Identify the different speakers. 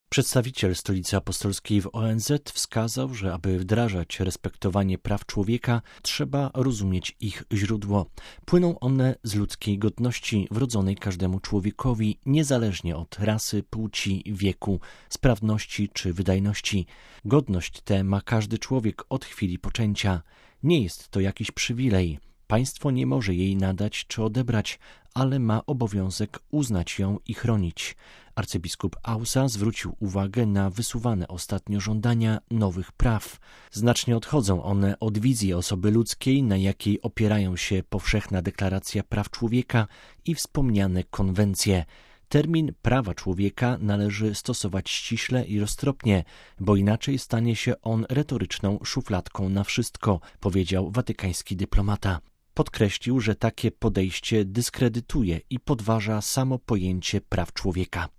Speaker 1: Przedstawiciel Stolicy Apostolskiej w ONZ wskazał, że aby wdrażać respektowanie praw człowieka, trzeba rozumieć ich źródło. Płyną one z ludzkiej godności wrodzonej każdemu człowiekowi, niezależnie od rasy, płci, wieku, sprawności czy wydajności. Godność tę ma każdy człowiek od chwili poczęcia. Nie jest to jakiś przywilej. Państwo nie może jej nadać czy odebrać, ale ma obowiązek uznać ją i chronić. Arcybiskup Ausa zwrócił uwagę na wysuwane ostatnio żądania nowych praw. Znacznie odchodzą one od wizji osoby ludzkiej, na jakiej opierają się Powszechna Deklaracja Praw Człowieka i wspomniane konwencje. Termin prawa człowieka należy stosować ściśle i roztropnie, bo inaczej stanie się on retoryczną szufladką na wszystko, powiedział watykański dyplomata. Podkreślił, że takie podejście dyskredytuje i podważa samo pojęcie praw człowieka.